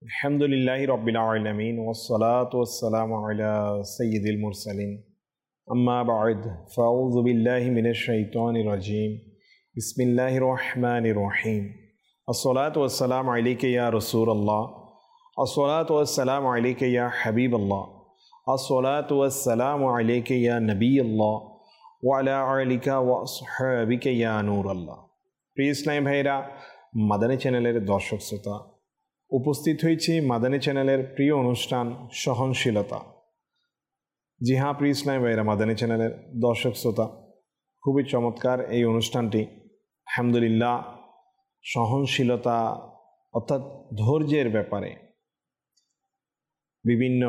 अल्हम्दुलिल्लाहि रब्बिल आलमीन वस्सलातु वस्सलामु अला सय्यिदिल मुरसलीन अम्मा बअद फ़अऊज़ु बिल्लाहि मिनश शैतानिर रजीम बिस्मिल्लाहिर रहमानिर रहीम अस्सलातु वस्सलामु अलैका या रसूलल्लाह अस्सलातु वस्सलामु अलैका या हबीबल्लाह अस्सलातु वस्सलामु अलैका या नबीयल्लाह व अला आलिका व असहाबिका या नूरल्लाह। प्रिय इस्लामी भाईरा, মাদানী চ্যানেলের দর্শক শ্রোতা, উপস্থিত হয়েছি মাদানী চ্যানেলের প্রিয় অনুষ্ঠান সহনশীলতা। জি হ্যাঁ প্রিয় ইসলামী ভাইরা, মাদানী চ্যানেলের দর্শক শ্রোতা, খুবই চমৎকার এই অনুষ্ঠানটি। আলহামদুলিল্লাহ, সহনশীলতা অর্থাৎ ধৈর্যের ব্যাপারে বিভিন্ন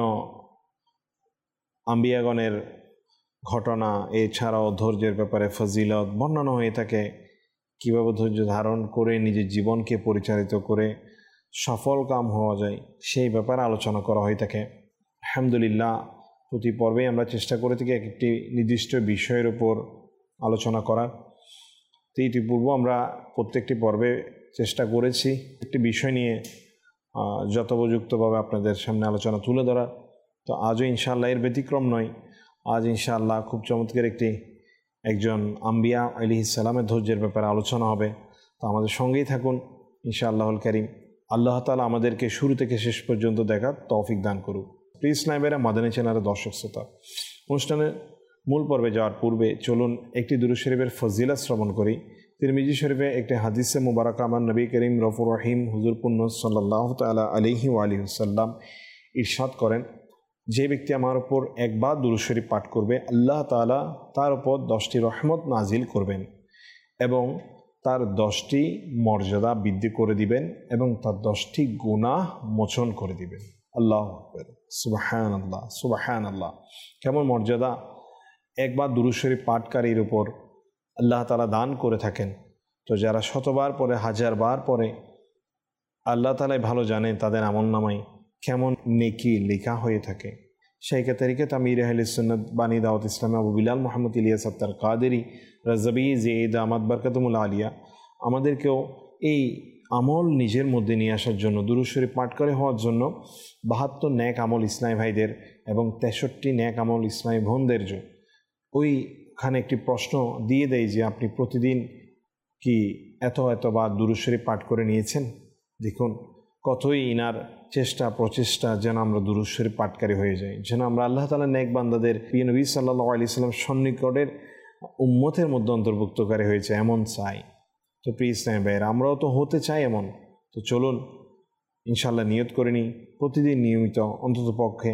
আম্বিয়াগণের ঘটনা, এছাড়াও ধৈর্যের ব্যাপারে ফজিলত বর্ণনা হয়ে থাকে। কীভাবে ধৈর্য ধারণ করে নিজের জীবনকে পরিচালিত করে সফল কাম হওয়া যায়, সেই ব্যাপারে আলোচনা করা হয়ে থাকে। আলহামদুলিল্লাহ, প্রতি পর্বেই আমরা চেষ্টা করে থাকি একটি নির্দিষ্ট বিষয়ের উপর আলোচনা করার। তো ইতিপূর্বে আমরা প্রত্যেকটি পর্বে চেষ্টা করেছি একটি বিষয় নিয়ে যথোপযুক্তভাবে আপনাদের সামনে আলোচনা তুলে ধরার। তো আজও ইনশাআল্লাহ এর ব্যতিক্রম নয়। আজ ইনশাআল্লাহ খুব চমৎকার একজন আম্বিয়া আলাইহিস সালামের ধৈর্যের ব্যাপারে আলোচনা হবে। তো আমাদের সঙ্গেই থাকুন ইনশাআল্লাহুল কারীম। আল্লাহ তাআলা আমাদেরকে শুরু থেকে শেষ পর্যন্ত দেখার তৌফিক দান করুক। প্রিয় ইসলামী ভাইরা, মাদানী চ্যানেলের দর্শক শ্রোতা, অনুষ্ঠানের মূল পর্বে যাওয়ার পূর্বে চলুন একটি দুরূদ শরীফের ফজিলত শ্রবণ করি। তিরমিজি শরীফে একটি হাদিসে মুবারাকা আমার নবী করিম রউফুর রহিম হুজুর পুন্নত সাল্লাল্লাহু তাআলা আলাইহি ওয়া আলিহি ওয়াসাল্লাম ইরশাদ করেন, যে ব্যক্তি আমার উপর একবার দুরূদ শরীফ পাঠ করবে, আল্লাহ তাআলা তার উপর 10টি রহমত নাজিল করবেন এবং তার 10টি মর্যাদা বৃদ্ধি করে দিবেন এবং তার 10টি গুনাহ মোচন করে দিবেন। আল্লাহু আকবার, সুবহানাল্লাহ সুবহানাল্লাহ। কেমন মর্যাদা একবার দুরূদ শরীফ পাঠকারীর উপর আল্লাহ তাআলা দান করে থাকেন। তো যারা শতবার পরে, হাজারবার পরে, আল্লাহ তাআলাই ভালো জানেন তাদের আমলনামায় কেমন নেকি লেখা হয়ে থাকে। শাইখ তরিকত আমির আহলে সুন্নাত বানী দাওয়াত ইসলামী আবু বিলাল মুহাম্মদ ইলিয়াস আত্তার কাদেরী রাজবি জেদ আহমদ বরকতুল আলিয়া আমাদেরকেও এই আমল নিজের মধ্যে নিয়ে আসার জন্য, দুরূদ শরীফ পাঠকারী হওয়ার জন্য 72 নেক আমল ইসলামী ভাইদের এবং 63 নেক আমল ইসলামী বোনদের ওইখানে একটি প্রশ্ন দিয়ে দেয় যে আপনি প্রতিদিন কি এতবার দুরূদ শরীফ পাঠ করে নিয়েছেন? দেখুন কতই ইনার চেষ্টা প্রচেষ্টা যেন আমরা দুরূদ শরীফ পাঠকারী হয়ে যাই, যেন আমরা আল্লাহ তাআলার নেক বান্দাদের প্রিয় নবী সাল্লাল্লাহু আলাইহি সাল্লাম সন্নিকটের উম্মতের মধ্যে অন্তর্ভুক্তকারী হয়েছে এমন চাই। তো প্রিয় ইসলামী ভাইয়েরা, আমরাও তো হতে চাই এমন। তো চলুন ইনশাআল্লাহ নিয়ত করে নিই প্রতিদিন নিয়মিত অন্তত পক্ষে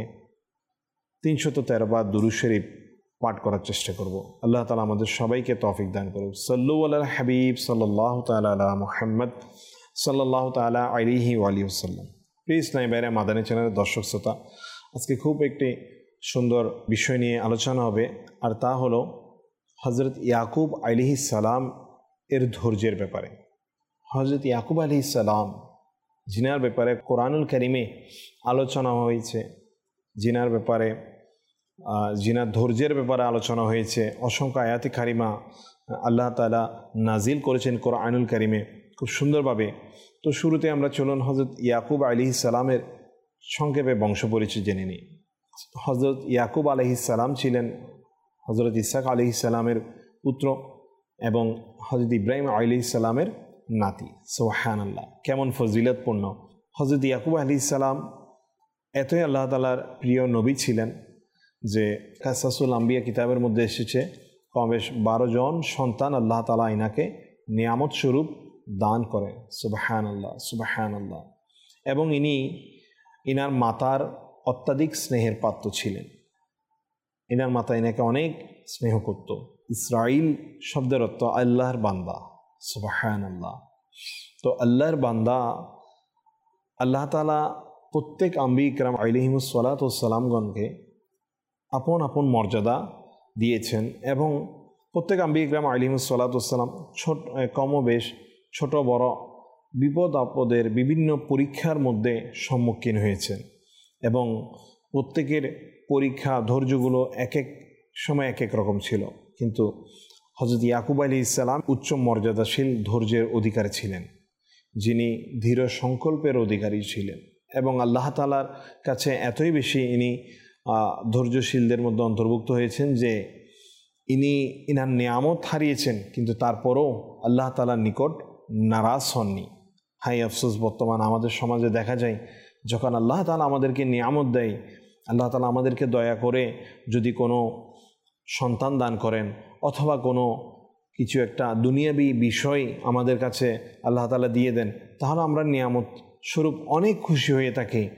313 বার দুরূদ শরীফ পাঠ করার চেষ্টা করব। আল্লাহ তাআলা আমাদের সবাইকে তৌফিক দান করুন। সাল্লু আলাল হাবিব সাল্লাল্লাহু তাআলা আলা মুহাম্মদ সাল্লাল্লাহু তাআলা আলাইহি ওয়া আলিহি ওয়াসাল্লাম। প্রিয় ইসলামী ভাইরা, মাদানী চ্যানেলের দর্শক শ্রোতা, আজকে খুব একটি সুন্দর বিষয় নিয়ে আলোচনা হবে, আর তা হলো হযরত ইয়াকুব আলাইহিস সালাম এর ধৈর্যের ব্যাপারে। হযরত ইয়াকুব আলাইহিস সালাম, জিনার ব্যাপারে কোরআনুল কারীমে আলোচনা হয়েছে, জিনার ব্যাপারে, জিনার ধৈর্যের ব্যাপারে আলোচনা হয়েছে। অসংখ্য আয়াতে কারিমা আল্লাহ তাআলা নাজিল করেছেন কোরআনুল কারীমে খুব সুন্দরভাবে। তো শুরুতে আমরা চলুন হযরত ইয়াকুব আলাইহিস সালামের সংক্ষেপে বংশ পরিচয় জেনে নিই। হযরত ইয়াকুব আলাইহিস সালাম ছিলেন হযরত ইসহাক আলাইহিস সালামের পুত্র এবং হযরত ইব্রাহিম আলাইহিস সালামের নাতি। সুবহানাল্লাহ, কেমন ফজিলতপূর্ণ! হযরত ইয়াকুব আলাইহিস সালাম এতই আল্লাহ তাআলার প্রিয় নবী ছিলেন যে কাসাসুল আম্বিয়া কিতাবের মধ্যে এসেছে কমবেশ 12 জন সন্তান আল্লাহ তাআলা ইনাকে নিয়ামত স্বরূপ দান করে। সুবহানাল্লাহ সুবহানাল্লাহ। এবং ইনার মাতার অত্যাধিক স্নেহের পাত্র ছিলেন। ইনার মাতা ইনাকে অনেক স্নেহ করত। ইসরাইল শব্দের অর্থ আল্লাহর বান্দা। সুবহানাল্লাহ। তো আল্লাহর বান্দা, আল্লাহ তাআলা প্রত্যেক আম্বিয়া কিরাম আলাইহিমুস সালাতু ওয়াস সালামগণকে আপন আপন মর্যাদা দিয়েছেন এবং প্রত্যেক আম্বিয়া কিরাম আলাইহিমুস সালাতু ওয়াস সালাম কমবেশ ছোট বড় বিপদ আপদের বিভিন্ন পরীক্ষার মধ্যে সম্মুখীন হয়েছেন এবং প্রত্যেকের পরীক্ষা ধৈর্যগুলো এক এক সময় এক এক রকম ছিল। কিন্তু হযরত ইয়াকুব আলাইহিস সালাম উচ্চ মর্যাদাশীল ধৈর্যের অধিকারী ছিলেন, যিনি দৃঢ় সংকল্পের অধিকারী ছিলেন। এবং আল্লাহ তাআলার কাছে এতই বেশি ইনি ধৈর্যশীলদের মধ্যে অন্তর্ভুক্ত হয়েছেন যে ইনার নিয়ামত হারিয়েছেন, কিন্তু তারপরও আল্লাহ তাআলার নিকট নারাজ হননি। হাই আফসোস, বর্তমান আমাদের সমাজে দেখা যায় যখন আল্লাহ তাআলা আমাদেরকে নিয়ামত দেয়, আল্লাহ তাআলা আমাদেরকে দয়া করে যদি কোনো সন্তান দান করেন অথবা কোনো কিছু একটা দুনিয়াবি বিষয় আমাদের কাছে আল্লাহ তাআলা দিয়ে দেন, তাহলে আমরা নিয়ামত স্বরূপ অনেক খুশি হয়ে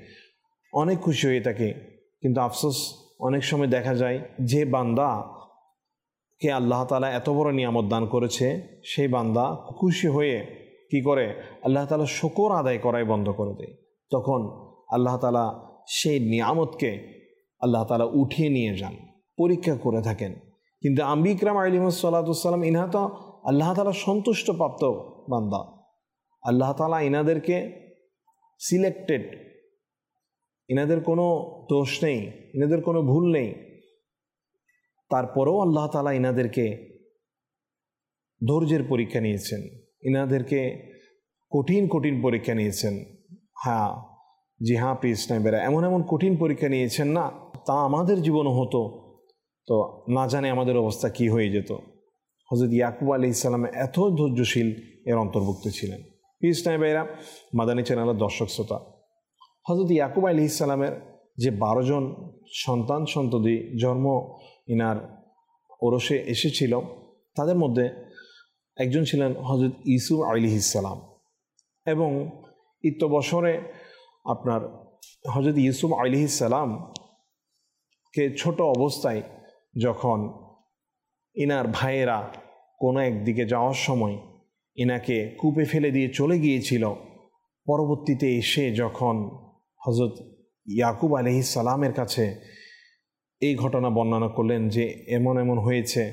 থাকি। কিন্তু আফসোস, অনেক সময় দেখা যায় যে বান্দাকে আল্লাহ তাআলা এত বড় নিয়ামত দান করেছে, সেই বান্দা খুশি হয়ে কি করে, আল্লাহ তাআলা শুকর আদায় করাই বন্ধ করে দেয়। তখন আল্লাহ তাআলা সেই নিয়ামতকে আল্লাহ তাআলা উঠিয়ে নিয়ে যান, পরীক্ষা করে থাকেন। কিন্তু আম্বিয়া ইকরাম আলাইহিমুসসালাম ইনারা তো আল্লাহ তাআলা সন্তুষ্ট প্রাপ্ত বান্দা। আল্লাহ তাআলা ইনাদেরকে সিলেক্টেড, ইনাদের কোনো দোষ নেই, ইনাদের কোনো ভুল নেই। তারপরেও আল্লাহ তাআলা ইনাদেরকে ধৈর্যের পরীক্ষা নিয়েছেন, ইনাদেরকে কঠিন পরীক্ষা নিয়েছেন। জি হ্যাঁ প্রিয় ইসলামীরা, এমন কঠিন পরীক্ষা নিয়েছেন না, তা আমাদের জীবনও হতো তো না জানে আমাদের অবস্থা কি হয়ে যেত। হযরত ইয়াকুব আলাইহিস সালাম এত ধৈর্যশীল এর অন্তর্ভুক্ত ছিলেন। প্রিয় ইসলামীরা, মাদানী চ্যানেলের দর্শক শ্রোতা, হযরত ইয়াকুব আলাইহিস সালামের যে 12 জন সন্ততি জন্ম ইনার ওরসে এসেছিল, তাদের মধ্যে একজন ছিলেন হযরত ইউসুফ আলাইহিস সালাম। এবং বছরে আপনার হযরত ইউসুফ আলাইহিস সালামকে ছোট অবস্থায় যখন ইনার ভাইয়েরা কোনো একদিকে যাওয়ার সময় ইনাকে কূপে ফেলে দিয়ে চলে গিয়েছিল, পরবর্তীতে এসে যখন হযরত ইয়াকুব আলাইহিস সালামের কাছে এই ঘটনা বর্ণনা করলেন যে এমন হয়েছে,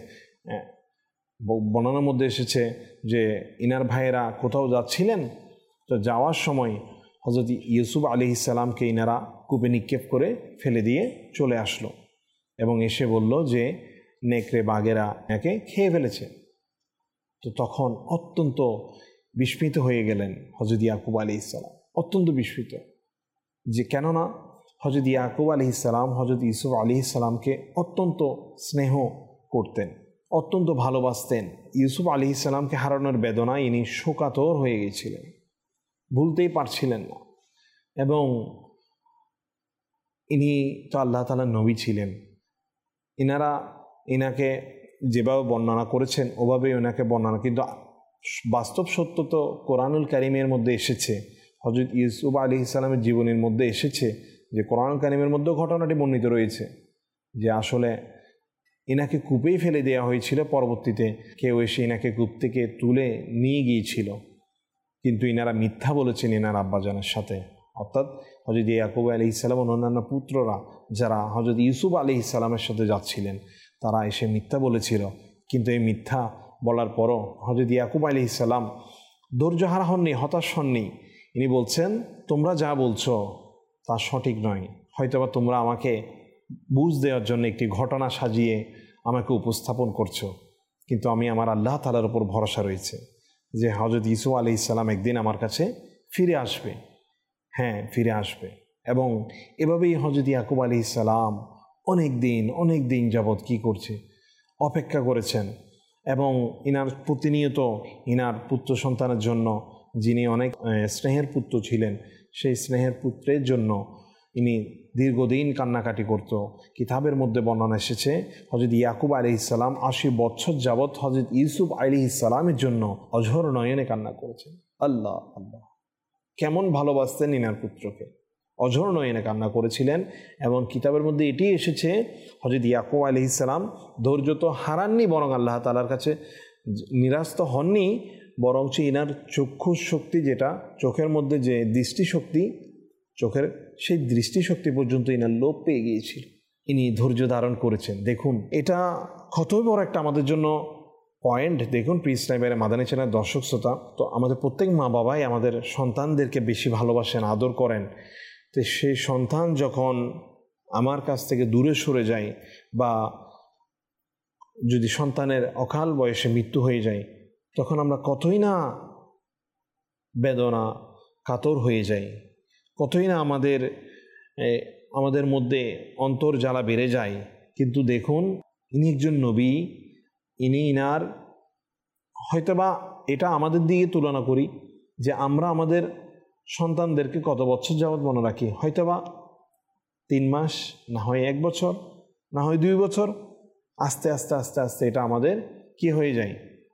বর্ণনার মধ্যে এসেছে যে ইনার ভাইয়েরা কোথাও যাচ্ছিলেন, তো যাওয়ার সময় হযরত ইউসুফ আলাইহিস সালামকে ইনারা কূপে নিক্ষেপ করে ফেলে দিয়ে চলে আসলো এবং এসে বলল যে নেকড়ে বাঘেরা একে খেয়ে ফেলেছে। তো তখন অত্যন্ত বিস্মিত হয়ে গেলেন হযরত ইয়াকুব আলাইহিস সালাম, অত্যন্ত বিস্মিত, যে কেননা হযরত ইয়াকুব আলাইহিস সালাম হযরত ইউসুফ আলাইহিস সালামকে অত্যন্ত স্নেহ করতেন, অত্যন্ত ভালোবাসতেন। ইউসুফ আলাইহিস সালামকে হারানোর বেদনায় ইনি শোকাতুর হয়ে গিয়েছিলেন, ভুলতেই পারছিলেন না। এবং ইনি তো আল্লাহ তাআলার নবী ছিলেন, ইনাকে যেভাবে বর্ণনা করেছেন ওভাবেই ওনাকে বর্ণনা, কিন্তু বাস্তব সত্য তো কোরআনুল কারীমের মধ্যে এসেছে, হযরত ইউসুফ আলাইহিস সালামের জীবনের মধ্যে এসেছে যে কোরআনুল কারীমের মধ্যে ঘটনাটি বর্ণিত রয়েছে যে আসলে ইনাকে কূপেই ফেলে দেওয়া হয়েছিল, পরবর্তীতে কেউ এসে ইনাকে কূপ থেকে তুলে নিয়ে গিয়েছিল, কিন্তু ইনারা মিথ্যা বলেছেন ইনার আব্বাজানের সাথে, অর্থাৎ হযরত ইয়াকুব আলাইহিস সালাম ও অন্যান্য পুত্ররা যারা হযরত ইউসুফ আলাইহিস সালামের সাথে যাচ্ছিলেন তারা এসে মিথ্যা বলেছিল। কিন্তু এই মিথ্যা বলার পরও হযরত ইয়াকুব আলাইহিস সালাম ধৈর্যহারা হননি, হতাশ হননি। ইনি বলছেন, তোমরা যা বলছো তা সঠিক নয়, হয়তোবা তোমরা আমাকে বুঝ দেওয়ার জন্য একটি ঘটনা সাজিয়ে আমাকে উপস্থাপন করছো, কিন্তু আমি আমার আল্লাহ তাআলার উপর ভরসা রয়েছে যে হযরত ইউসুফ আলাইহিস সালাম একদিন আমার কাছে ফিরে আসবে, হ্যাঁ ফিরে আসবে। এবং এভাবেই হযরত ইয়াকুব আলাইহিস সালাম অনেক দিন যাবৎ কি করছে, অপেক্ষা করেছেন। এবং ইনার প্রতিনিয়ত ইনার পুত্র সন্তানের জন্য, যিনি অনেক স্নেহের পুত্র ছিলেন, সেই স্নেহের পুত্রের জন্য ইনি দীর্ঘদিন কান্নাকাটি করত। কিতাবের মধ্যে বর্ণনা এসেছে হযরত ইয়াকুব আলাইহিস সালাম 80 বছর যাবৎ হযরত ইউসুফ আলাইহিস সালামের জন্য অঝোর নয়নে কান্না করেছেন। আল্লাহ আল্লাহ, কেমন ভালোবাসতেন ইনার পুত্রকে, অঝোর নয়নে কান্না করেছিলেন। এবং কিতাবের মধ্যে এটি এসেছে হযরত ইয়াকুব আলাইহিস সালাম ধৈর্য তো হারাননি, বরং আল্লাহ তাআলার কাছে নিরাশ তো হননি, বরঞ্চ ইনার চক্ষু শক্তি, যেটা চোখের মধ্যে যে দৃষ্টিশক্তি, চোখের সেই দৃষ্টিশক্তি পর্যন্ত ইনার লোপ পেয়ে গিয়েছিল। ইনি ধৈর্য ধারণ করেছেন। দেখুন, এটা কতই বড় একটা আমাদের জন্য পয়েন্ট। দেখুন প্রিয় ইসলামীরা, মাদানী চ্যানেলের দর্শক শ্রোতা, তো আমাদের প্রত্যেক মা বাবাই আমাদের সন্তানদেরকে বেশি ভালোবাসেন, আদর করেন। তো সেই সন্তান যখন আমার কাছ থেকে দূরে সরে যায় বা যদি সন্তানের অকাল বয়সে মৃত্যু হয়ে যায়, তখন আমরা কতই না বেদনা কাতর হয়ে যাই, কতই না আমাদের মধ্যে অন্তর জ্বালা বেড়ে যায়। কিন্তু দেখুন, ইনি একজন নবী, ইনার হয়তোবা এটা আমাদের দিকে তুলনা করি যে আমরা আমাদের সন্তানদেরকে কত বছর যাবৎ মনে রাখি, হয়তোবা 3 মাস, না হয় 1 বছর, না হয় 2 বছর। আস্তে আস্তে আস্তে আস্তে এটা আমাদের কি হয়ে যায়,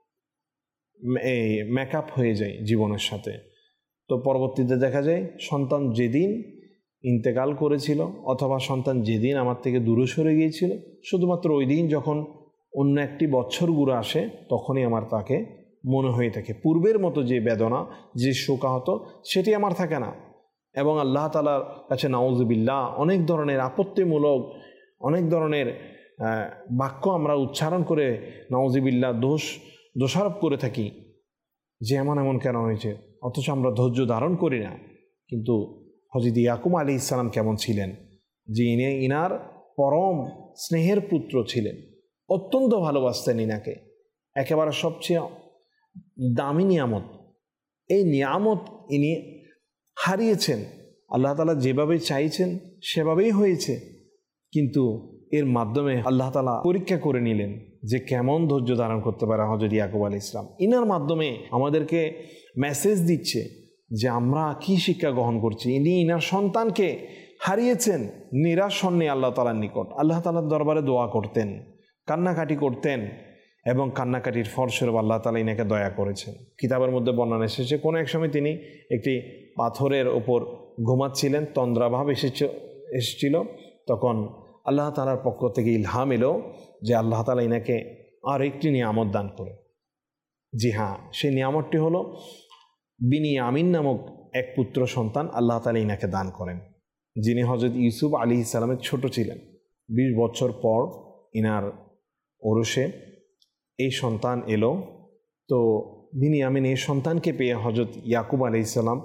এই মেকআপ হয়ে যায় জীবনের সাথে। তো পরবর্তীতে দেখা যায় সন্তান যেদিন ইন্তেকাল করেছিল অথবা সন্তান যেদিন আমার থেকে দূরে সরে গিয়েছিল, শুধুমাত্র ওই দিন যখন অন্য একটি বছর ঘুরে আসে তখনই আমার তাকে মনে হয়ে থাকে। পূর্বের মতো যে বেদনা, যে শোকাহত, সেটি আমার থাকে না। এবং আল্লাহ তাআলার কাছে নাউজুবিল্লাহ অনেক ধরনের আপত্তিমূলক, অনেক ধরনের বাক্য আমরা উচ্চারণ করে নাউজুবিল্লাহ দোষারোপ করে থাকি যে এমন কেন হয়েছে, অথচ আমরা ধৈর্য ধারণ করি না। কিন্তু হযরত ইয়াকুব আলাইহিস সালাম কেমন ছিলেন, যে ইনার পরম স্নেহের পুত্র ছিলেন, অত্যন্ত ভালোবাসতেন ইনাকে, একেবারে সবচেয়ে দামি নিয়ামত। এই নিয়ামত ইনি হারিয়েছেন। আল্লাহ তাআলা যেভাবে চাইছেন সেভাবেই হয়েছে, কিন্তু এর মাধ্যমে আল্লাহ তাআলা পরীক্ষা করে নিলেন যে কেমন ধৈর্য ধারণ করতে পারে হযরত ইয়াকুব আলাইহিস সালাম। ইনার মাধ্যমে আমাদেরকে মেসেজ দিচ্ছে যে আমরা কি শিক্ষা গ্রহণ করছি। ইনার সন্তানকে হারিয়েছেন, নিরাশ হননি আল্লাহ তাআলার নিকট, আল্লাহ তাআলার দরবারে দোয়া করতেন, কান্নাকাটি করতেন, এবং কান্নাকাটির ফলস্বরূপ আল্লাহ তাআলা ইনাকে দয়া করেছেন। কিতাবের মধ্যে বর্ণনা এসেছে কোনো এক সময় তিনি একটি পাথরের ওপর ঘুমাচ্ছিলেন, তন্দ্রাভাব এসেছিল। তখন আল্লাহ তাআলার পক্ষ থেকে ইলহাম এলো যে আল্লাহ তাআলা ইনাকে আর একটি নিয়ামত দান করে। জি হ্যাঁ, সেই নিয়ামতটি হলো বিনিয়ামিন নামক এক পুত্র সন্তান আল্লাহ তাআলা ইনাকে দান করেন, যিনি হযরত ইউসুফ আলাইহিস সালামের ছোট ছিলেন। 20 বছর পর ইনার ওরসে এই সন্তান এলো। তো বিনিয়ামিন এই সন্তানকে পেয়ে হযরত ইয়াকুব আলাইহিস সালাম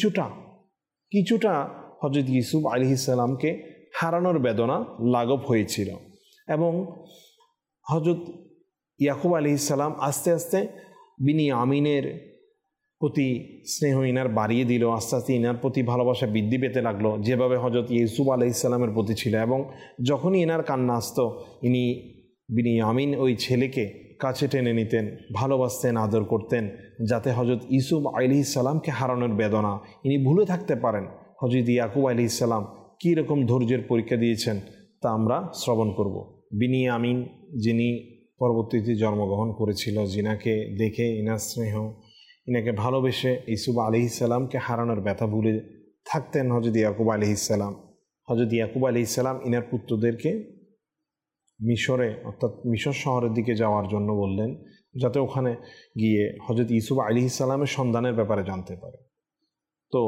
কিছুটা হযরত ইউসুফ আলাইহিস সালামকে হারানোর বেদনা লাঘব হয়েছিল, এবং হযরত ইয়াকুব আলাইহিস সালাম আস্তে আস্তে বিনিয়ামিনের প্রতি স্নেহ ইনার বাড়িয়ে দিল, আস্তে আস্তে ইনার প্রতি ভালোবাসা বৃদ্ধি পেতে লাগলো, যেভাবে হযরত ইউসুফ আলাইহিস সালামের প্রতি ছিল। এবং যখনই ইনার কান্না আসতো, ইনি বিনিয়ামিন ওই ছেলেকে কাছে টেনে নিতেন, ভালোবাসতেন, আদর করতেন, যাতে হযরত ইউসুফ আলাইহিস সালামকে হারানোর বেদনা ইনি ভুলে থাকতে পারেন। হযরত ইয়াকুব আলাইহিস সালাম কী রকম ধৈর্যের পরীক্ষা দিয়েছেন তা আমরা শ্রবণ করব। বিনিয়ামিন, যিনি পরবর্তীতে জন্মগ্রহণ করেছিল, যিনাকে দেখে ইনার স্নেহ, ইনাকে ভালোবেসে ইউসুফ আলাইহিস সালামকে হারানোর ব্যথা ভুলে থাকতেন হযরত ইয়াকুব আলাইহিস সালাম। হযরত ইয়াকুব আলাইহিস সালাম ইনার পুত্রদেরকে মিশরে, অর্থাৎ মিশর শহরের দিকে যাওয়ার জন্য বললেন, যাতে ওখানে গিয়ে হযরত ইউসুফ আলাইহিস সালামের সন্ধানের ব্যাপারে জানতে পারে। তো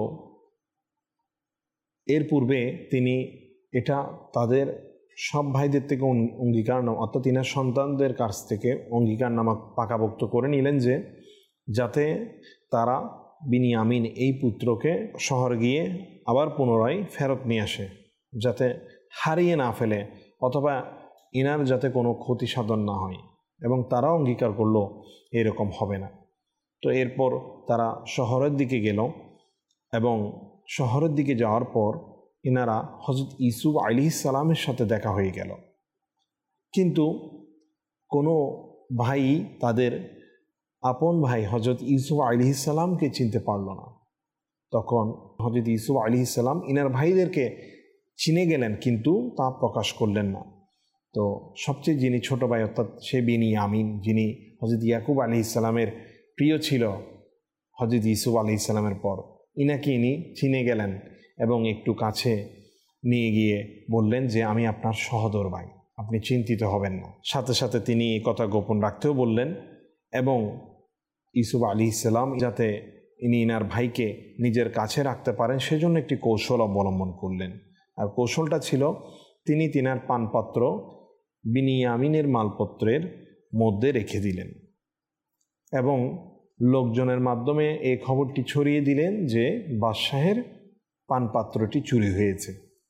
এর পূর্বে তিনি এটা তাদের সব ভাইদের থেকে অঙ্গীকারনামা, অর্থাৎ ইনার সন্তানদের কাছ থেকে অঙ্গীকারনামা পাকাপোক্ত করে নিলেন যে যাতে তারা বিনিয়ামিন এই পুত্রকে শহরে গিয়ে আবার পুনরায় ফেরত নিয়ে আসে, যাতে হারিয়ে না ফেলে অথবা ইনার যাতে কোনো ক্ষতি সাধন না হয়। এবং তারা অঙ্গীকার করলো এরকম হবে না। তো এরপর তারা শহরের দিকে গেল, এবং শহরের দিকে যাওয়ার পর ইনারা হযরত ইউসুফ আলাইহিস সালামের সাথে দেখা হয়ে গেল। কিন্তু কোনো ভাই তাদের আপন ভাই হযরত ইউসুফ আলাইহিস সালামকে চিনতে পারল না। তখন হযরত ইউসুফ আলাইহিস সালাম ইনার ভাইদেরকে চিনে গেলেন, কিন্তু তা প্রকাশ করলেন না। তো সবচেয়ে যিনি ছোট ভাই, অর্থাৎ সে বিনিয়ামিন, যিনি হযরত ইয়াকুব আলাইহিস সালামের প্রিয় ছিল হযরত ইউসুফ আলাইহিস সালামের পর, ইনাকে ইনি চিনে গেলেন এবং একটু কাছে নিয়ে গিয়ে বললেন যে আমি আপনার সহোদর ভাই, আপনি চিন্তিত হবেন না। সাথে সাথে তিনি এই কথা গোপন রাখতেও বললেন, এবং ইউসুফ আলাইহিস সালাম যাতে ইনি ইনার ভাইকে নিজের কাছে রাখতে পারেন সেজন্য একটি কৌশল অবলম্বন করলেন। আর কৌশলটা ছিল, তিনি তিনার পানপাত্র বিনিয়ামিনের মালপত্রের মধ্যে রেখে দিলেন এবং লোকজনের মাধ্যমে এই খবরটি ছড়িয়ে দিলেন যে বাদশাহের পানপাত্রটি চুরি হয়েছে।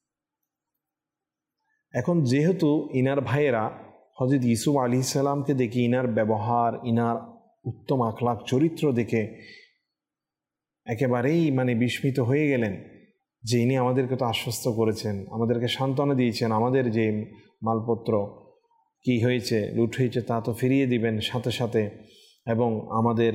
এখন যেহেতু ইনার ভাইয়েরা হযরত ইউসুফ আলাইহিস সালামকে দেখে, ইনার ব্যবহার, ইনার উত্তম আখলাক চরিত্র দেখে একেবারেই বিস্মিত হয়ে গেলেন, যে ইনি আমাদেরকে তো আশ্বস্ত করেছেন, আমাদেরকে সান্ত্বনা দিয়েছেন, আমাদের যে মালপত্র কি হয়েছে, লুট হয়েছে তা তো ফিরিয়ে দিবেন সাথে সাথে, এবং আমাদের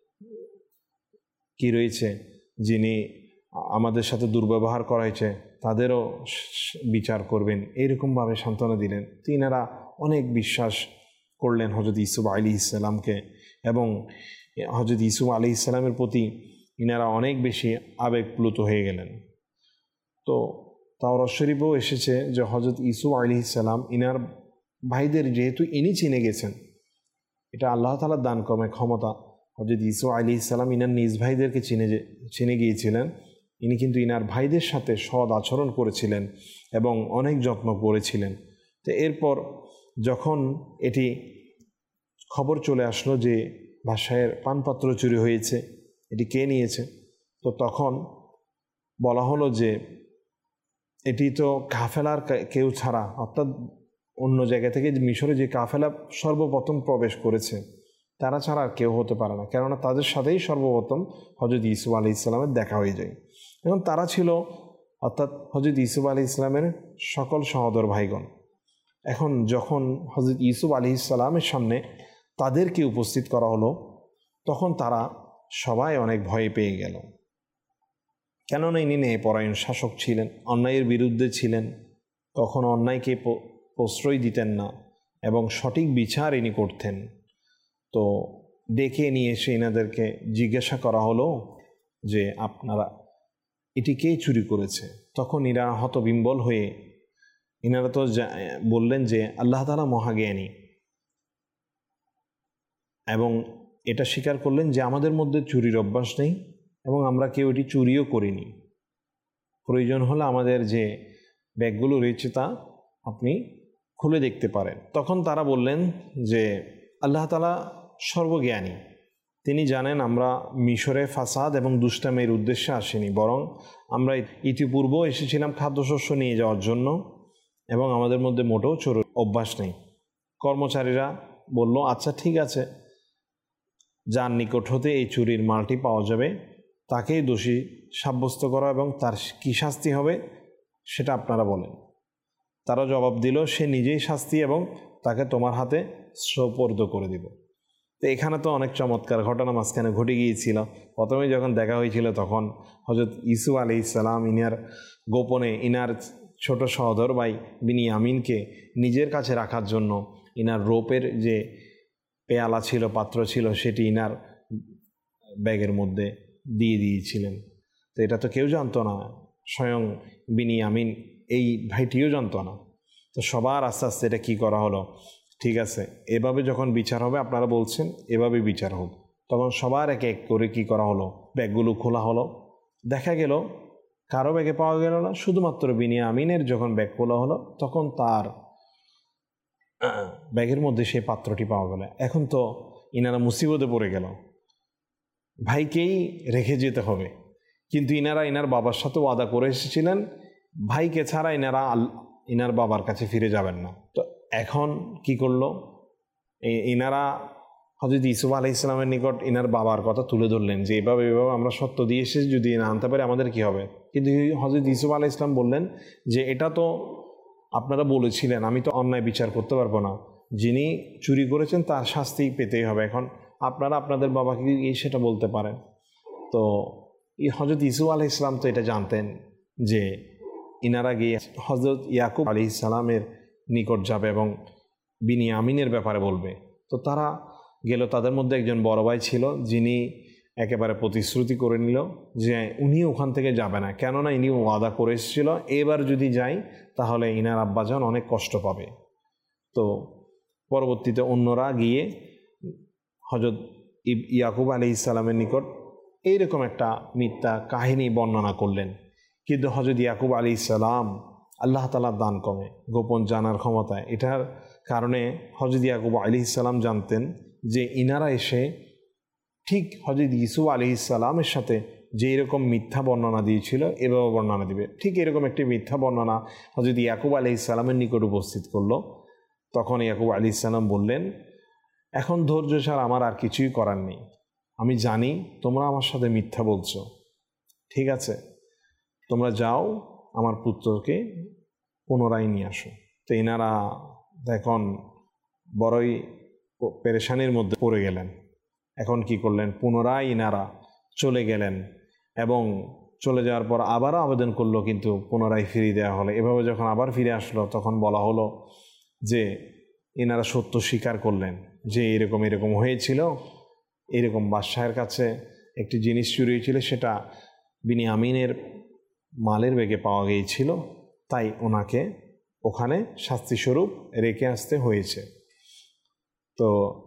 কি রয়েছে, যিনি আমাদের সাথে দুর্ব্যবহার করা হয়েছে তাদেরও বিচার করবেন, এইরকমভাবে সান্ত্বনা দিলেন। তিনারা অনেক বিশ্বাস করলেন হজরত ইউসুফ আলাইহিসসালামকে, এবং হজরত ইউসুফ আলাইহিসসালামের প্রতি ইনারা অনেক বেশি আবেগপ্লুত হয়ে গেলেন। তো তাওরাত শরীফেও এসেছে যে হজরত ইউসুফ আলাইহিসসালাম ইনার ভাইদের যেহেতু ইনি চিনে গেছেন, এটা আল্লাহ তাআলার দান কমে ক্ষমতা। হজরত ইউসুফ আলাইহিসসালাম ইনার নিজ ভাইদেরকে চিনে গিয়েছিলেন। ইনি কিন্তু ইনার ভাইদের সাথে সৎ আচরণ করেছিলেন এবং অনেক যত্ন করেছিলেন। তো এরপর যখন এটি খবর চলে আসলো যে বাদশাহের পানপাত্র চুরি হয়েছে, এটি কে নিয়েছে, তো তখন বলা হলো যে এটি তো কাফেলার কেউ ছাড়া, অর্থাৎ অন্য জায়গা থেকে মিশরে যে কাফেলা সর্বপ্রথম প্রবেশ করেছে তারা ছাড়া আর কেউ হতে পারে না, কেননা তাদের সাথেই সর্বপ্রথম হজরত ইউসুফ আলাইহিসসালামের দেখা হয়ে যায়। এবং তারা ছিল অর্থাৎ হজরত ইউসুফ আলাইহিসসালামের সকল সহোদর ভাইগণ। এখন যখন হজরত ইউসুফ আলাইহিসসালামের সামনে তাদেরকে উপস্থিত করা হলো, তখন তারা সবাই অনেক ভয় পেয়ে গেল, কেননা ইনি ন্যায়পরায়ণ শাসক ছিলেন, অন্যায়ের বিরুদ্ধে ছিলেন, কখনো অন্যায়কে প্রশ্রয় দিতেন না এবং সঠিক বিচার ইনি করতেন। তো ডেকে নিয়ে এসে এনাদেরকে জিজ্ঞাসা করা হলো যে আপনারা এটি কে চুরি করেছে। তখন এরা হতবিম্বল হয়ে এনারা তো বললেন যে আল্লাহ তাআলা মহাজ্ঞানী, এবং এটা স্বীকার করলেন যে আমাদের মধ্যে চুরির অভ্যাস নেই এবং আমরা কেউ এটি চুরিও করিনি, প্রয়োজন হলে আমাদের যে ব্যাগগুলো রয়েছে তা আপনি খুলে দেখতে পারেন। তখন তারা বললেন যে আল্লাহ তাআলা সর্বজ্ঞানী, তিনি জানেন আমরা মিশরে ফাসাদ এবং দুষ্টামের উদ্দেশ্যে আসিনি, বরং আমরা ইতিপূর্ব এসেছিলাম খাদ্যশস্য নিয়ে যাওয়ার জন্য এবং আমাদের মধ্যে মোটেও চোরের অভ্যাস নেই। কর্মচারীরা বলল আচ্ছা ঠিক আছে, যার নিকট হতে এই চুরির মালটি পাওয়া যাবে তাকেই দোষী সাব্যস্ত করা এবং তার কী শাস্তি হবে সেটা আপনারা বলেন। তারা জবাব দিল সে নিজেই শাস্তি এবং তাকে তোমার হাতে সোপর্দ করে দিব। তো এখানে তো অনেক চমৎকার ঘটনা মাঝখানে ঘটে গিয়েছিল। প্রথমে যখন দেখা হয়েছিল তখন হযরত ইউসুফ আলাইহিসসালাম ইনার গোপনে ইনার ছোট সহোদর ভাই বিনিয়ামিনকে নিজের কাছে রাখার জন্য ইনার রূপের যে পেয়ালা ছিল, পাত্র ছিল, সেটি ইনার ব্যাগের মধ্যে দিয়ে দিয়েছিলেন। তো এটা তো কেউ জানতো না, স্বয়ং বিনিয়ামিন এই ভাইটিও জানতো না। তো সবার আস্তে আস্তে এটা কী করা হলো, ঠিক আছে এভাবে যখন বিচার হবে আপনারা বলছেন এভাবে বিচার হোক। তখন সবার এক এক করে কী করা হলো, ব্যাগগুলো খোলা হলো। দেখা গেল কারো ব্যাগে পাওয়া গেল না, শুধুমাত্র বিনিয়ামিনের যখন ব্যাগ খোলা হলো তখন তার ব্যাগের মধ্যে সেই পাত্রটি পাওয়া গেল। এখন তো ইনারা মুসিবতে পড়ে গেল, ভাইকেই রেখে যেতে হবে, কিন্তু ইনার বাবার সাথে ওয়াদা করে এসেছিলেন ভাইকে ছাড়া ইনার বাবার কাছে ফিরে যাবেন না। তো এখন কি করলো, ইনারা হযরত ইউসুফ আলাইহিস সালামের নিকট ইনার বাবার কথা তুলে ধরলেন যে এভাবে আমরা সত্য দিয়ে এসেছি, যদি না আনতে পারে আমাদের কি হবে। কিন্তু হযরত ইউসুফ আলাইহিস সালাম বললেন যে এটা তো আপনারা বলেছিলেন, আমি তো অন্যায় বিচার করতে পারবো না, যিনি চুরি করেছেন তার শাস্তি পেতেই হবে, এখন আপনারা আপনাদের বাবাকে সেটা বলতে পারেন। তো হযরত ইউসুফ আলাইহিস সালাম তো এটা জানতেন যে ইনারা গিয়ে হযরত ইয়াকুব আলাইহিস সালামের নিকট যাবে এবং বিনিয়ামিনের ব্যাপারে বলবে। তো তারা গেল, তাদের মধ্যে একজন বড় ভাই ছিল যিনি একেবারে প্রতিশ্রুতি করে নিল যে উনি ওখান থেকে যাবে না, কেননা ইনি ওয়াদা করে এসেছিল এবার যদি যাই তাহলে ইনার আব্বাজান অনেক কষ্ট পাবে। তো পরবর্তীতে অন্যরা গিয়ে হযরত ইয়াকুব আলাইহিস সালামের নিকট এইরকম একটা মিথ্যা কাহিনী বর্ণনা করলেন। কিন্তু হযরত ইয়াকুব আলাইহিস সালাম আল্লাহ তাআলার দান কমে গোপন জানার ক্ষমতায়, এটার কারণে হযরত ইয়াকুব আলাইহিস সালাম জানতেন যে ইনারা এসে ঠিক হযরত ইউসুফ আলাইহিস সালামের সাথে যে এরকম মিথ্যা বর্ণনা দিয়েছিল এভাবে বর্ণনা দিবে। ঠিক এরকম একটি মিথ্যা বর্ণনা হযরত ইয়াকুব আলাইহিস সালামের নিকট উপস্থিত করলো। তখন ইয়াকুব আলাইহিস সালাম বললেন, এখন ধৈর্য ছাড়া আমার আর কিছুই করার নেই, আমি জানি তোমরা আমার সাথে মিথ্যা বলছো, ঠিক আছে। তো তোমরা যাও আমার পুত্রকে পুনরায় নিয়ে আসো। তো এনারা এখন বড়ই পেরেশানির মধ্যে পড়ে গেলেন। এখন কি করলেন? পুনরায় ইনারা চলে গেলেন এবং চলে যাওয়ার পর আবারও আবেদন করলো, কিন্তু পুনরায় ফিরিয়ে দেওয়া হলো। এভাবে যখন আবার ফিরে আসলো তখন বলা হলো যে এনারা সত্য স্বীকার করলেন যে এরকম এরকম হয়েছিল, এরকম বাদশাহের কাছে একটি জিনিস চুরি হয়েছিল, সেটা বিনিয়ামিনের মালের বেগে পাওয়া গিয়েছিল, তাই ওনাকে ওখানে শাস্তিস্বরূপ রেখে আসতে হয়েছে। তো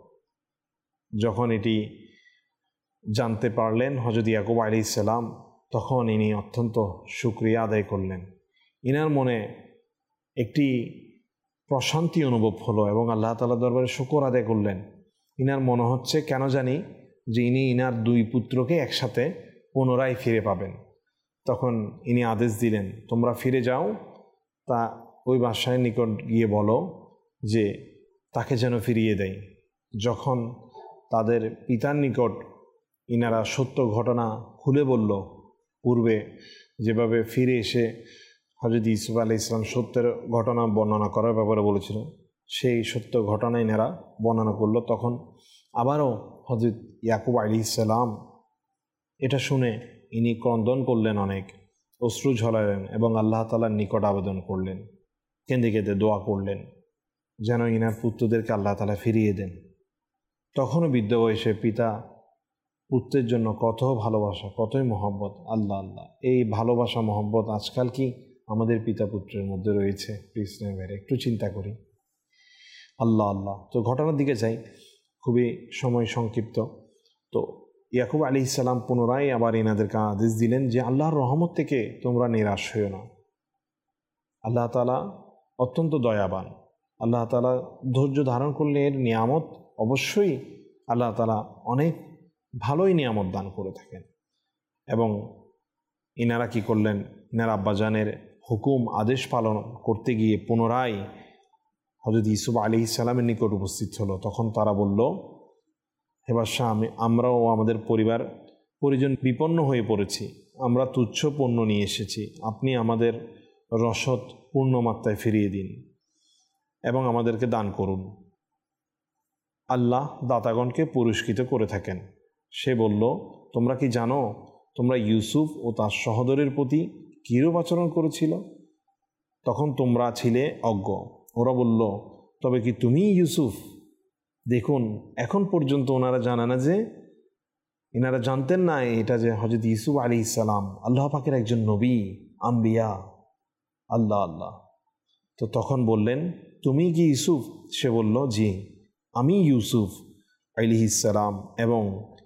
যখন এটি জানতে পারলেন হযরত ইয়াকুব আলাইহিস সালাম, তখন ইনি অত্যন্ত শুকরিয়া আদায় করলেন। ইনার মনে একটি প্রশান্তি অনুভব হলো এবং আল্লাহ তাআলার দরবারে শুকর আদায় করলেন। ইনার মনে হচ্ছে কেন জানি যে ইনি ইনার দুই পুত্রকে একসাথে পুনরায় ফিরে পাবেন। তখন ইনি আদেশ দিলেন, তোমরা ফিরে যাও, তা ওই বাদশাহের নিকট গিয়ে বলো যে তাকে যেন ফিরিয়ে দেয়। যখন তাদের পিতার নিকট ইনারা সত্য ঘটনা খুলে বলল, পূর্বে যেভাবে ফিরে এসে হযরত ইউসুফ আলাইহিস সালাম সত্যের ঘটনা বর্ণনা করার ব্যাপারে বলেছিল, সেই সত্য ঘটনা ইনারা বর্ণনা করলো, তখন আবারও হযরত ইয়াকুব আলাইহিস সালাম এটা শুনে ইনি ক্রন্দন করলেন, অনেক অশ্রু ঝরালেন এবং আল্লাহ তাআলার নিকট আবেদন করলেন, কেঁদে কেঁদে দোয়া করলেন যেন ইনার পুত্রদেরকে আল্লাহ তাআলা ফিরিয়ে দেন। তখনও বৃদ্ধ বয়সে পিতা পুত্রের জন্য কত ভালোবাসা, কতই মহব্বত। আল্লাহ আল্লাহ, এই ভালোবাসা মহব্বত আজকাল কি আমাদের পিতা পুত্রের মধ্যে রয়েছে? প্লিজ নেভার একটু চিন্তা করি। আল্লাহ আল্লাহ। তো ঘটনার দিকে যাই, খুবই সময় সংক্ষিপ্ত। তো ইয়াকুব আলাইহিস সালাম পুনরায় আবার এনাদেরকে আদেশ দিলেন যে আল্লাহর রহমত থেকে তোমরা নিরাশ হইও না। আল্লাহ তাআলা অত্যন্ত দয়াবান। আল্লাহ তাআলা ধৈর্য ধারণ করলে এর নিয়ামত অবশ্যই আল্লাহ তাআলা অনেক ভালোই নিয়ামত দান করে থাকেন। এবং ইনারা কি করলেন? ইনারা আব্বাজানের হুকুম আদেশ পালন করতে গিয়ে পুনরায় হযরত ইউসুফ আলাইহিস সালামের নিকট উপস্থিত হলো। তখন তারা বলল, হে বাদশাহ, আমরাও আমাদের পরিবার পরিজন বিপন্ন হয়ে পড়েছি, আমরা তুচ্ছ পণ্য নিয়ে এসেছি, আপনি আমাদের রসদ পূর্ণমাত্রায় ফিরিয়ে দিন এবং আমাদেরকে দান করুন। আল্লাহ দাতাগণকে পুরস্কৃত করে থাকেন। সে বলল, তোমরা কি জানো তোমরা ইউসুফ ও তার সহোদরের প্রতি কীরূপ আচরণ করেছিল? তখন তোমরা ছিলে অজ্ঞ। ওরা বলল, তবে কি তুমি ইউসুফ? দেখুন, এখন পর্যন্ত ওনারা জানে না যে, এনারা জানতেন না এটা যে হযরত ইউসুফ আলাইহিস সালাম আল্লাহ পাকের একজন নবী, আম্বিয়া। আল্লাহ আল্লাহ। তো তখন বললেন, তুমি কি ইউসুফ? সে বলল, জি, আমি ইউসুফ আলাইহিস সালাম, এবং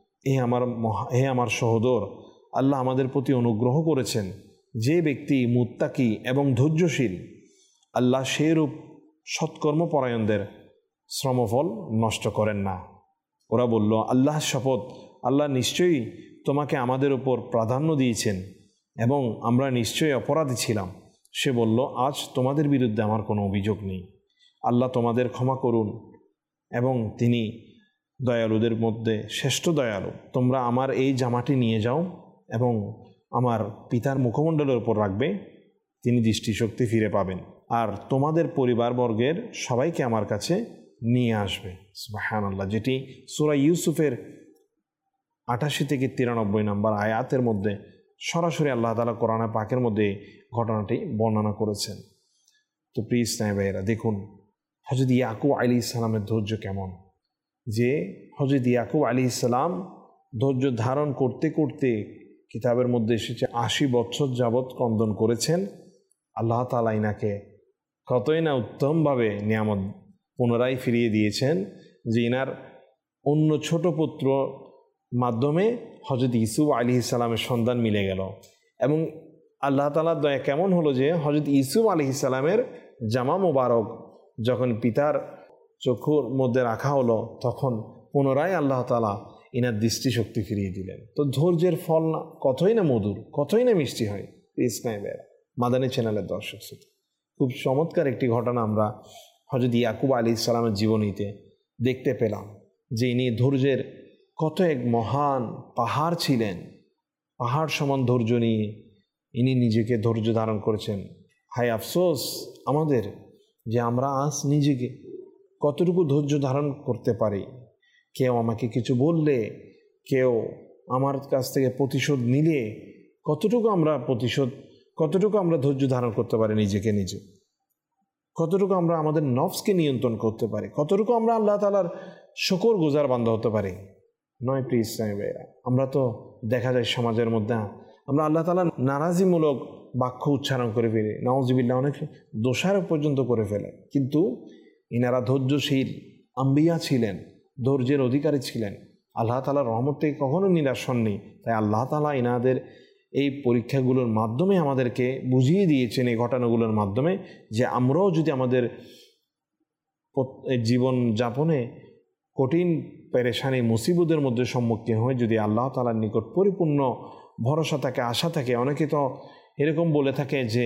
হে আমার সহোদর, আল্লাহ আমাদের প্রতি অনুগ্রহ করেছেন। যে ব্যক্তি মুত্তাকি এবং ধৈর্যশীল, আল্লাহ সেইরূপ সৎকর্মপরায়ণদের শ্রমফল নষ্ট করেন না। ওরা বলল, আল্লাহর শপথ, আল্লাহ নিশ্চয়ই তোমাকে আমাদের উপর প্রাধান্য দিয়েছেন এবং আমরা নিশ্চয়ই অপরাধী ছিলাম। সে বলল, আজ তোমাদের বিরুদ্ধে আমার কোনো অভিযোগ নেই, আল্লাহ তোমাদের ক্ষমা করুন এবং তিনি দয়ালুদের মধ্যে শ্রেষ্ঠ দয়ালু। তোমরা আমার এই জামাটি নিয়ে যাও এবং আমার পিতার মুখমণ্ডলের উপর রাখবে, তিনি দৃষ্টিশক্তি ফিরে পাবেন, আর তোমাদের পরিবারবর্গের সবাইকে আমার কাছে নিয়ে আসবে। সুবহানাল্লাহ, যেটি সূরা ইউসুফের 88 থেকে 93 নম্বর আয়াতের মধ্যে সরাসরি আল্লাহ তাআলা কোরআনে পাকের মধ্যে ঘটনাটি বর্ণনা করেছেন। তো প্রিয় ইসলামী ভাইয়েরা, দেখুন হযরত ইয়াকুব আলাইহিস সালামের ধৈর্য কেমন, যে হযরত ইয়াকুব আলাইহিস সালাম ধৈর্য ধারণ করতে করতে, কিতাবের মধ্যে এসেছে 80 বছর যাবৎ ক্রন্দন করেছেন। আল্লাহ তাআলা ইনাকে কতই না উত্তমভাবে নিয়ামত পুনরায় ফিরিয়ে দিয়েছেন যে ইনার অন্য ছোট পুত্র মাধ্যমে হযরত ইউসুফ আলাইহিস সালামের সন্ধান মিলে গেল। এবং আল্লাহ তাআলার দয়া কেমন হলো যে হযরত ইউসুফ আলাইহিস সালামের জামা মোবারক যখন পিতার চক্ষুর মধ্যে রাখা হলো, তখন পুনরায় আল্লাহ তাআলা ইনার দৃষ্টিশক্তি ফিরিয়ে দিলেন। তো ধৈর্যের ফল না কতই না মধুর, কতই না মিষ্টি হয়। ইসমাইল মাদানী চ্যানেলের দর্শক শ্রোতা, খুব চমৎকার একটি ঘটনা আমরা হযরত ইয়াকুব আলাইহিস সালামের জীবনীতে দেখতে পেলাম, যে ইনি ধৈর্যের কত এক মহান পাহাড় ছিলেন। পাহাড় সমান ধৈর্য নিয়ে ইনি নিজেকে ধৈর্য ধারণ করেছেন। হায় আফসোস আমাদের যে আমরা আজ নিজেকে কতটুকু ধৈর্য ধারণ করতে পারি। কেউ আমাকে কিছু বললে, কেউ আমার কাছ থেকে প্রতিশোধ নিলে কতটুকু আমরা ধৈর্য ধারণ করতে পারি নিজেকে নিজে, কতটুকু আমরা আমাদের নফসকে নিয়ন্ত্রণ করতে পারি, কতটুকু আমরা আল্লাহ তাআলার শুকর গুজার বান্দা হতে পারি। নয় প্রিয় ইসলামী ভাইয়েরা, আমরা তো দেখা যায় সমাজের মধ্যে আমরা আল্লাহ তাআলার নারাজিমূলক বাক্য উচ্চারণ করে ফেলি, নাউজুবিল্লাহ, অনেক দোষারোপ পর্যন্ত করে ফেলে। কিন্তু ইনারা ধৈর্যশীল আম্বিয়া ছিলেন, ধৈর্যের অধিকারী ছিলেন, আল্লাহ তাআলার রহমত থেকে কখনো নিরাশ হননি। তাই আল্লাহ তাআলা ইনাদের এই পরীক্ষাগুলোর মাধ্যমে আমাদেরকে বুঝিয়ে দিয়েছেন, এই ঘটনাগুলোর মাধ্যমে, যে আমরাও যদি আমাদের জীবন যাপনে কঠিন পেরেশানি মুসিবতের মধ্যে সম্মুখীন হয়ে যদি আল্লাহ তাআলার নিকট পরিপূর্ণ ভরসা থাকে, আশা থাকে। অনেকে তো এরকম বলে থাকে যে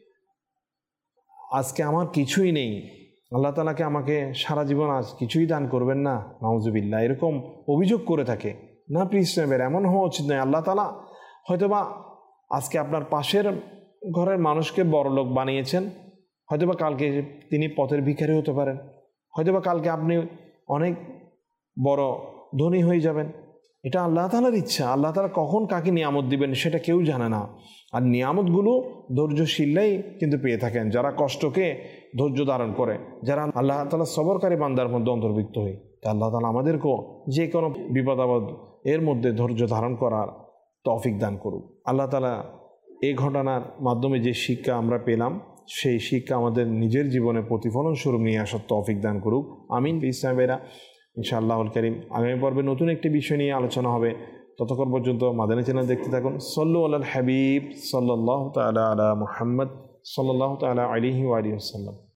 আজকে আমার কিছুই নেই, আল্লাহ তাআলাকে আমাকে সারা জীবন আজ কিছুই দান করবেন না, নাউজুবিল্লাহ, এরকম অভিযোগ করে থাকে। না প্রিয় ইসলামের, এমন হওয়া উচিত নয়। আল্লাহ তাআলা হয়তোবা আজকে আপনার পাশের ঘরের মানুষকে বড়লোক বানিয়েছেন, হয়তোবা কালকে তিনি পথের ভিখারি হতে পারেন, হয়তোবা কালকে আপনি অনেক বড় ধনী হয়ে যাবেন। এটা আল্লাহ তাআলার ইচ্ছা। আল্লাহ তাআলা কখন কাকে নিয়ামত দিবেন সেটা কেউ জানে না। আর নিয়ামতগুলো ধৈর্যশীলরাই কিন্তু পেয়ে থাকেন, যারা কষ্টকে ধৈর্য ধারণ করে, যারা আল্লাহ তাআলা সবরকারী বান্দার মধ্যে অন্তর্ভুক্ত হয়। তা আল্লাহ তাআলা আমাদেরকেও যে কোনো বিপদ আপদ এর মধ্যে ধৈর্য ধারণ করার তৌফিক দান করুক। আল্লাহ তাআলা এই ঘটনার মাধ্যমে যে শিক্ষা আমরা পেলাম, সেই শিক্ষা আমাদের নিজের জীবনে প্রতিফলন স্বরূপ নিয়ে আসার তৌফিক দান করুক। আমিন। ইসলাম ভাইরা, ইনশাআল্লাহুল কারীম আগামী পর্বে নতুন একটি বিষয় নিয়ে আলোচনা হবে। ততক্ষণ পর্যন্ত মাদানী চ্যানেল দেখতে থাকুন। সাল্লু আলাল হাবিব সাল্লাল্লাহু তাআলা আলা মুহাম্মদ সাল্লাল্লাহু তাআলা আলাইহি ওয়া আলিহি ওয়াসাল্লাম।